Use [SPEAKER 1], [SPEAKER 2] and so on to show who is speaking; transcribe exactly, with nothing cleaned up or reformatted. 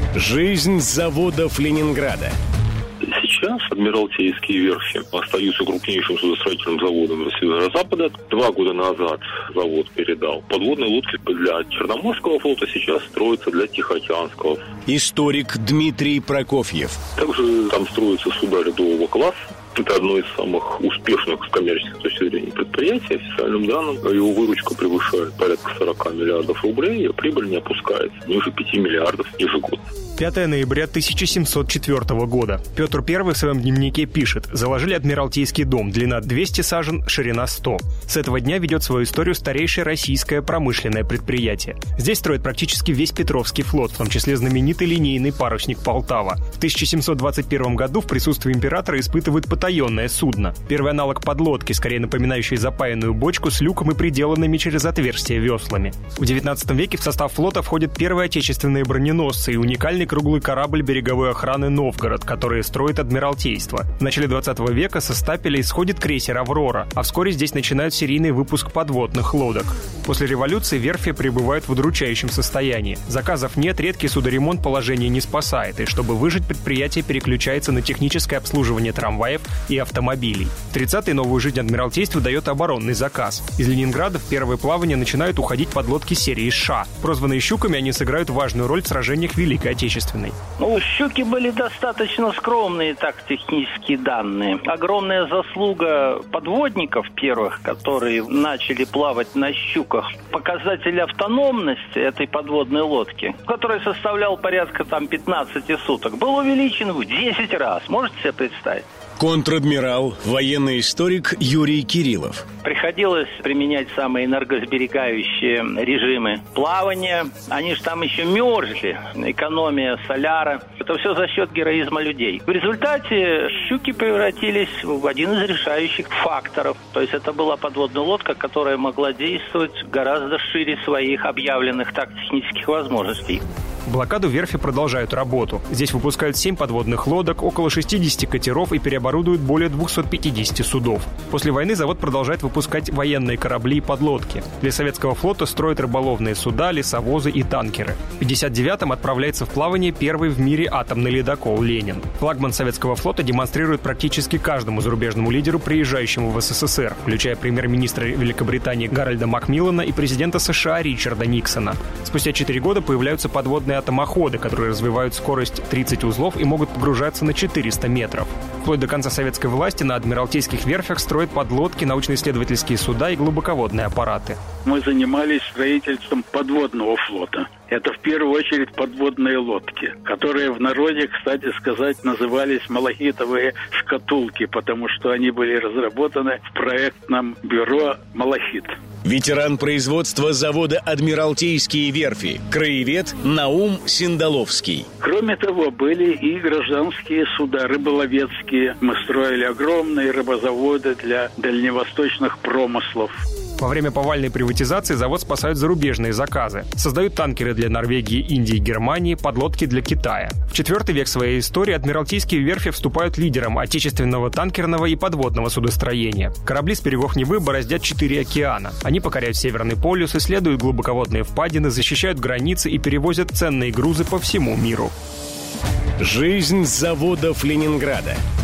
[SPEAKER 1] Жизнь заводов Ленинграда.
[SPEAKER 2] Сейчас Адмиралтейские верфи остаются крупнейшим судостроительным заводом Северо-Запада. Два года назад завод передал подводные лодки для Черноморского флота, сейчас строятся для Тихоокеанского.
[SPEAKER 1] Историк Дмитрий Прокофьев.
[SPEAKER 2] Также там строятся суда рядового класса. Это одно из самых успешных с коммерческой точки зрения предприятий. Официальным данным его выручка превышает порядка сорок миллиардов рублей, а прибыль не опускается ниже пяти миллиардов ежегодно.
[SPEAKER 3] пятое ноября тысяча семьсот четвёртого года. Петр Первый в своем дневнике пишет: «Заложили Адмиралтейский дом, длина двести сажен, ширина сто. С этого дня ведет свою историю старейшее российское промышленное предприятие. Здесь строит практически весь Петровский флот, в том числе знаменитый линейный парусник «Полтава». В тысяча семьсот двадцать первом году в присутствии императора испытывают потаенное судно. Первый аналог подлодки, скорее напоминающий запаянную бочку с люком и приделанными через отверстия веслами. В девятнадцатом веке в состав флота входят первые отечественные броненосцы и уникальный круглый корабль береговой охраны «Новгород», который строит Адмиралтейство. В начале двадцатого века со стапелей сходит крейсер «Аврора», а вскоре здесь начинают серийный выпуск подводных лодок. После революции верфи пребывают в удручающем состоянии. Заказов нет, редкий судоремонт положение не спасает, и чтобы выжить, предприятие переключается на техническое обслуживание трамваев и автомобилей. В тридцатые новую жизнь Адмиралтейству дает оборонный заказ. Из Ленинграда в первое плавание начинают уходить подлодки серии «Ша». Прозванные «Щуками», они сыграют важную роль в сражениях Великой Отечественной.
[SPEAKER 4] Ну, у «Щуки» были достаточно скромные так технические данные. Огромная заслуга подводников первых, которые начали плавать на «Щуках». Показатель автономности этой подводной лодки, который составлял порядка там пятнадцати суток, был увеличен в десять раз. Можете себе представить?
[SPEAKER 1] Контр-адмирал, военный историк Юрий Кириллов.
[SPEAKER 4] Приходилось применять самые энергосберегающие режимы плавания. Они же там еще мерзли. Экономия соляра. Это все за счет героизма людей. В результате «Щуки» превратились в один из решающих факторов. То есть это была подводная лодка, которая могла действовать гораздо шире своих объявленных так технических возможностей.
[SPEAKER 3] В блокаду верфи продолжают работу. Здесь выпускают семь подводных лодок, около шестидесяти катеров и переоборудуют более двухсот пятидесяти судов. После войны завод продолжает выпускать военные корабли и подлодки. Для советского флота строят рыболовные суда, лесовозы и танкеры. В пятьдесят девятом отправляется в плавание первый в мире атомный ледокол «Ленин». Флагман советского флота демонстрирует практически каждому зарубежному лидеру, приезжающему в СССР, включая премьер-министра Великобритании Гарольда Макмиллана и президента США Ричарда Никсона. Спустя четыре года появляются подводные атомоходы, которые развивают скорость тридцать узлов и могут погружаться на четыреста метров. Вплоть до конца советской власти на Адмиралтейских верфях строят подлодки, научно-исследовательские суда и глубоководные аппараты.
[SPEAKER 5] Мы занимались строительством подводного флота. Это в первую очередь подводные лодки, которые в народе, кстати сказать, назывались «малахитовые шкатулки», потому что они были разработаны в проектном бюро «Малахит».
[SPEAKER 1] Ветеран производства завода «Адмиралтейские верфи», краевед Наум Синдаловский.
[SPEAKER 5] Кроме того, были и гражданские суда, рыболовецкие. Мы строили огромные рыбозаводы для дальневосточных промыслов.
[SPEAKER 3] Во время повальной приватизации завод спасают зарубежные заказы. Создают танкеры для Норвегии, Индии, Германии, подлодки для Китая. В четвертый век своей истории Адмиралтейские верфи вступают лидером отечественного танкерного и подводного судостроения. Корабли с берегов Невы бороздят четыре океана. Они покоряют Северный полюс, исследуют глубоководные впадины, защищают границы и перевозят ценные грузы по всему миру.
[SPEAKER 1] Жизнь заводов Ленинграда.